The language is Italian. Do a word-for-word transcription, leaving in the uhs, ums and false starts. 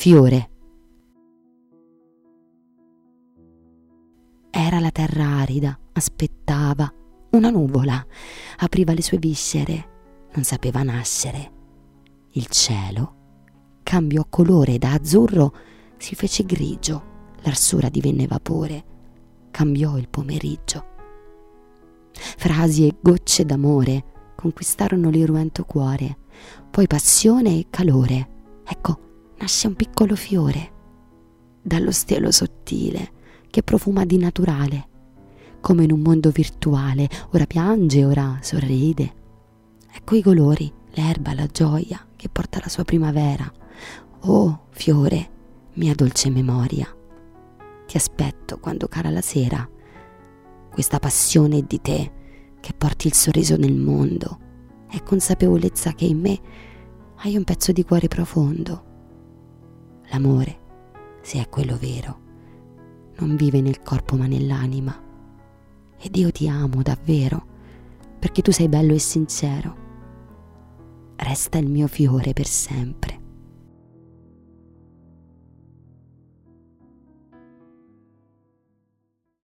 fiore. Era la terra arida, aspettava. Una nuvola apriva le sue viscere, non sapeva nascere. Il cielo cambiò colore, da azzurro si fece grigio, l'arsura divenne vapore, cambiò il pomeriggio. Frasi e gocce d'amore conquistarono l'irruento cuore, poi passione e calore. Ecco, nasce un piccolo fiore, dallo stelo sottile che profuma di naturale, come in un mondo virtuale, ora piange, ora sorride. Ecco i colori, l'erba, la gioia che porta la sua primavera. Oh, fiore, mia dolce memoria, ti aspetto quando cala la sera. Questa passione è di te, che porti il sorriso nel mondo, è consapevolezza che in me hai un pezzo di cuore profondo. L'amore, se è quello vero, non vive nel corpo ma nell'anima. Ed io ti amo davvero, perché tu sei bello e sincero. Resta il mio fiore per sempre.